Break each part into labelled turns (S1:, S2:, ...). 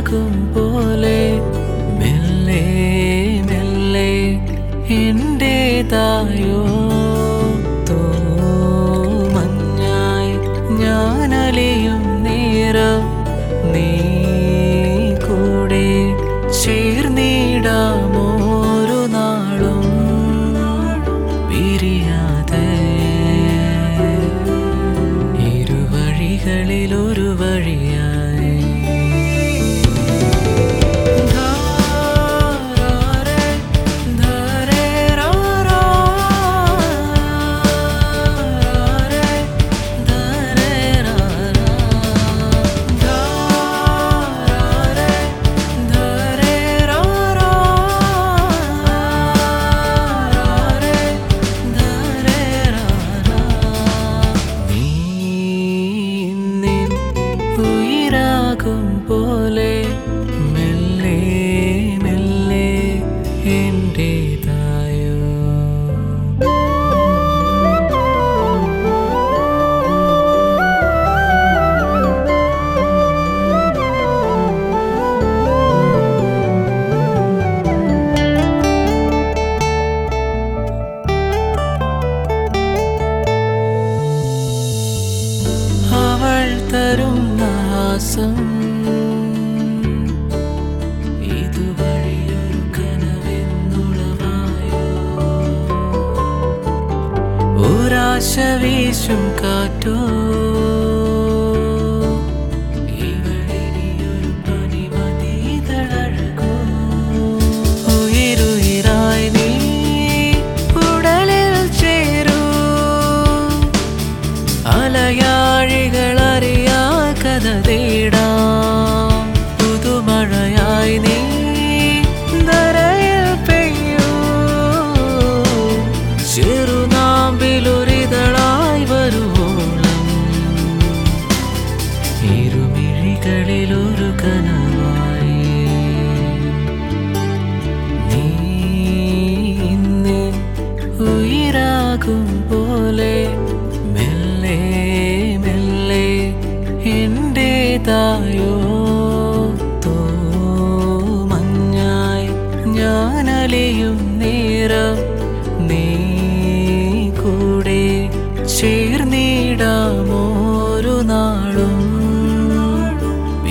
S1: ഉയിരാകും പോലെ മെല്ലെ മെല്ലെ എന്റേതായോ തോമഞ്ഞായി ഞാനലിയും നേരം നീ കൂടെ ചേർന്നിടാമോരു നാളും പിരിയാതെ ഇരുവഴികളിലൊരു വഴിയായി പോലെ മെല്ലെ മെല്ലെ എന്റേതായോ അവൾ തരും നാസം ഇതുവഴിയൊരു കനവെന്നുളവായോ ഒരാശ വീശും കാറ്റോ ഇവളിനിയൊരു പനിമതിതളഴകോ ഉയിരുയിരായി നീ ഉടലിൽ ചേരൂ അലയാഴികളറിയാ കഥ തേടാം പുതുമഴയായി നീ ധരയിൽ പെയ്യൂ ചെറുനാമ്പിലൊരിതളായി വരുവോളം ഇരുമിഴികളിലൊരു കനവായി നീ ഇന്നിൻ ഉയിരാകും പോലെ മെല്ലെ മെല്ലെ എന്റേതായോ തോമഞ്ഞായി ഞാനലിയും നേരം നീ കൂടെ ചേർന്നിടാമോരു നാളും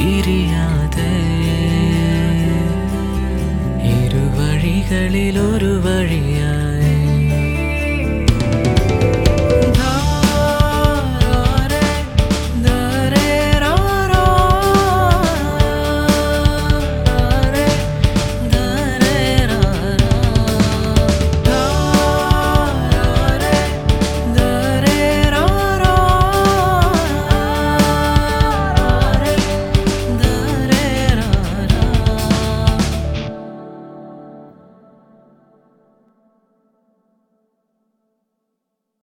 S1: പിരിയാതെ ഇരുവഴികളിലൊരു